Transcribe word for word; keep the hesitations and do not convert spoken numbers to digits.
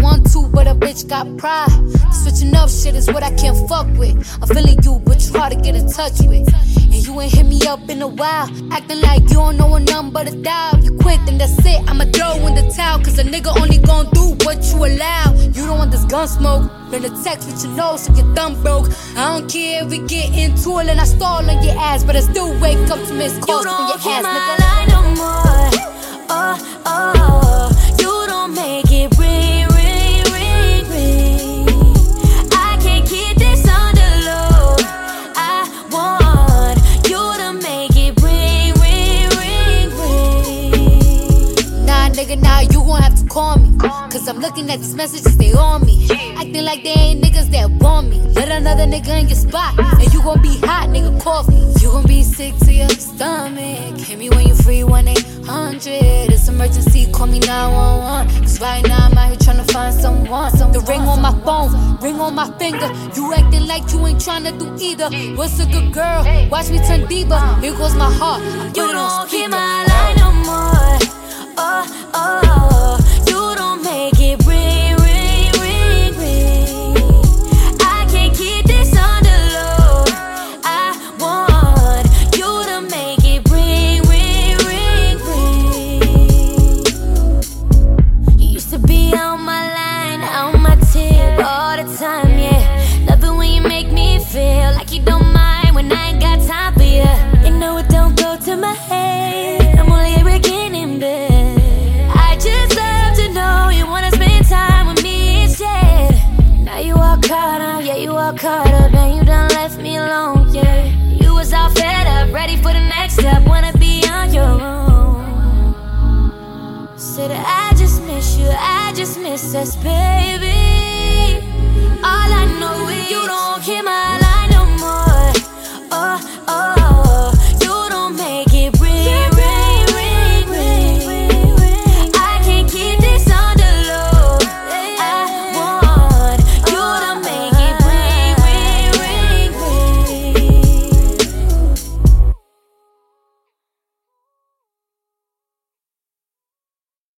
want to, but a bitch got pride. Switching up shit is what I can't fuck with. I'm feeling you, but you hard to get in touch with. And you ain't hit me up in a while, acting like you don't know a number but a dial. You quit, then that's it, I'ma throw in the towel. Cause a nigga only gon' do what you allow. You don't want this gun smoke, learn to text with your nose so your thumb broke. I don't care if we get into it and I stall on your ass, but I still wake up to miss calls from your ass, nigga. You don't keep my line no more. Oh, oh, you don't make it ring, ring, ring, ring. I can't keep this on the low. I want you to make it ring, ring, ring, ring. Nah, nigga, nah, you gon' have to call me. Cause I'm looking at these messages, they on me. Acting like they ain't niggas that want me. Let another nigga in your spot, and you gon' be hot, nigga, coffee. You gon' be sick to your stomach. Hit me when you free, one eight hundred. It's emergency, call me nine one one. Cause right now I'm out here tryna find someone. The ring on my phone, ring on my finger. You acting like you ain't tryna do either. What's a good girl? Watch me turn diva. Here goes my heart, I put You it on don't keep speaker. my line no more. Oh, oh, you don't make it ring, ring, ring, ring. I can't keep this on the low. I want you to make it ring, ring, ring, ring. You used to be on my line, on my tip all the time, yeah. Love it when you make me feel like you don't mind when I ain't got time for you. You know it don't go to my head, I'm only here again in bed. I just love to know you wanna spend time with me instead. Now you all caught up, yeah, you all caught up, and you done left me alone, yeah. You was all fed up, ready for the next step, wanna be on your own. Said I just miss you, I just miss us, baby. All I know